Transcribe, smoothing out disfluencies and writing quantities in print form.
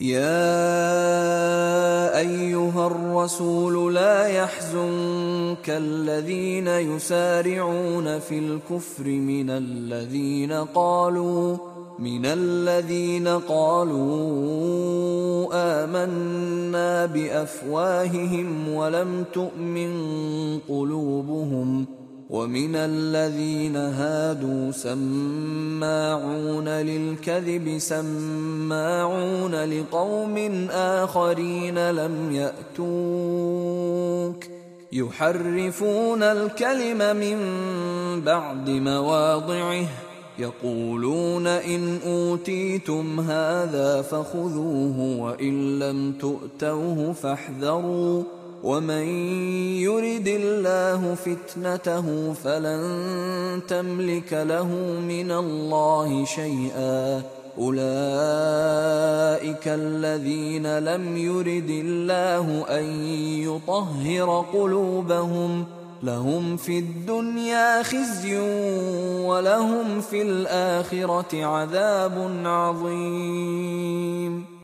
يا أيها الرسول لا يحزنك الذين يسارعون في الكفر من الذين قالوا آمنا بأفواههم ولم تؤمن قلوبهم، ومن الذين هادوا سماعون للكذب سماعون لقوم آخرين لم يأتوك يحرفون الكلم من بعد مواضعه، يقولون إن أوتيتم هذا فخذوه وإن لم تؤتوه فاحذروا، ومن يرد الله فتنته فلن تملك له من الله شيئا، أولئك الذين لم يرد الله أن يطهر قلوبهم، لهم في الدنيا خزي ولهم في الآخرة عذاب عظيم.